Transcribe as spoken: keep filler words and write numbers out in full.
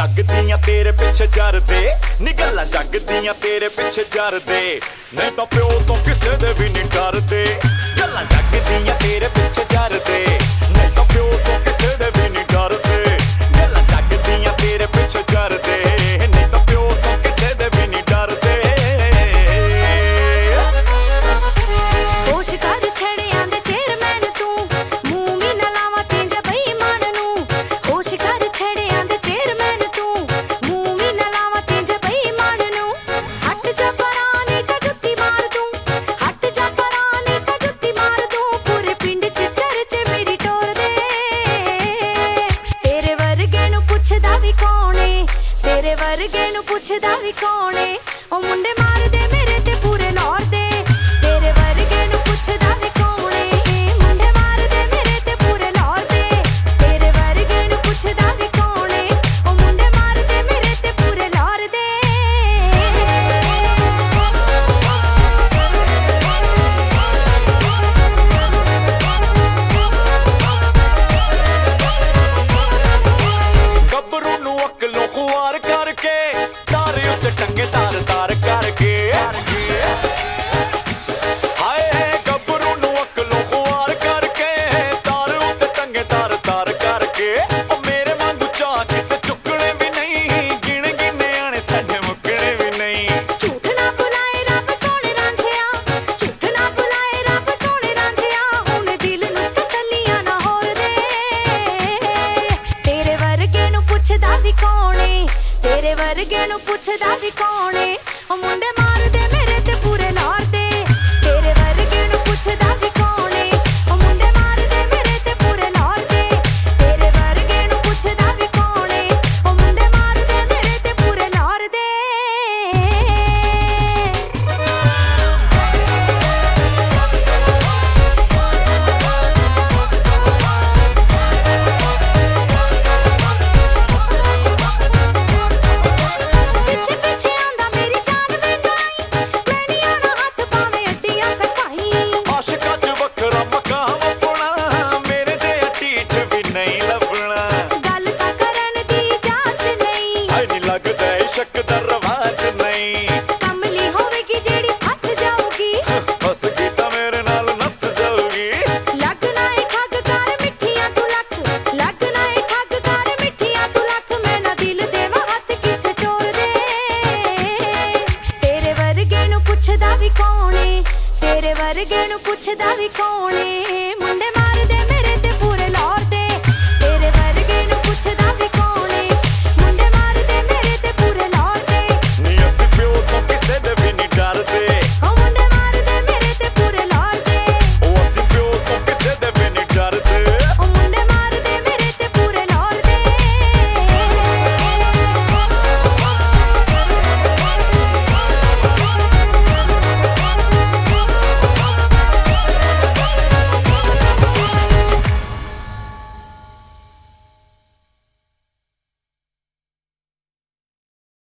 जग दियां तेरे पिछे जरदे नी गल्लां जग दियां तेरे पिछे जरदे नहीं तां प्यो तो किसे दे भी नहीं डरदे गल्लां जग दियां तेरे पिछे जरदे नहीं तां प्यो तो किसे दे भी नहीं डरदे गल्लां जग दियां तेरे पिछे जरदे नहीं तां प्यो तो किसे दे भी नहीं डरदे होश कर छड़ियां दे चेयरमैन तू मूंह भी ना लावां तेंज बेईमान नू होश कर छड़ियां दे चेयरमैन तू मूंह भी ना लावां तेंज बेईमान नू हट जा परां नहीं तां जुत्ती मार दूं हट जा परां नहीं तां जुत्ती मार दूं पूरे पिंड च चर्चे मेरी टोर दे तेरे वर्गे नू पुछदा भी कौन है तेरे वर्गे नू पुछदा भी कौन है ओ मुंडे मार दे मेरे ते पूरे लाहौर दे तेरे वर्गे नू पुछदा भी कौन है मुंडे मार दे मेरे ते पूरे लाहौर दे तेरे वर्गे नू पुछदा भी कौन है ओ मुंडे मार दे मेरे ते पूरे लाहौर दे गबरू नू अकलों खुआर करके तारे उत्ते टंगे तार तार करके हाय गबरू नू अकलों खुआर करके तारे उत्ते टंगे तार तार करके ओ मेरे वांगू चाह किसे चुकने भी नहीं गिण गिने आने साडे मुकने भी नहीं झूठ ना बुलाए रब सोने रांझिया झूठ ना बुलाए रब सोने रांझिया हुण दिल नू तसल्लियां ना होर दे तेरे वर्गे नू पुछदा भी कौन है तेरे वर्गे नू पुछदा भी कौन है ओ मुंडे मार दे मेरे ते पूरे लाहौर दे तेरे वर्गे नू पुछदा भी कौन है ओ मुंडे मार दे मेरे ते पूरे लाहौर दे तेरे वर्गे नू पुछदा भी कौन है ओ मुंडे मार दे मेरे ते पूरे लाहौर दे पिछे पिछे आंदा मेरी जान वेंदाई मैनी आना हाथ पावे अड्डियां कसाई आशिकां च वखरा मकाम अपना मेरे ते हट्टी च भी नहीं लभना गल तां करन दी जांच नहीं हाय नी लगदा इश्क दा रवाज नहीं कमली होवेगी जेड़ी फस जाऊगी फस गई तां मेरे नाल नस जाऊगी लगना है ठग कर मिठियां तू लख लगना है ठग कर मिठियां तू लख मैं ना दिल देवा हथ किसे चोर दे तेरे वर्गे नू पुछदा भी कौन है तेरे वर्गे नू पुछदा भी कौन है मुंडे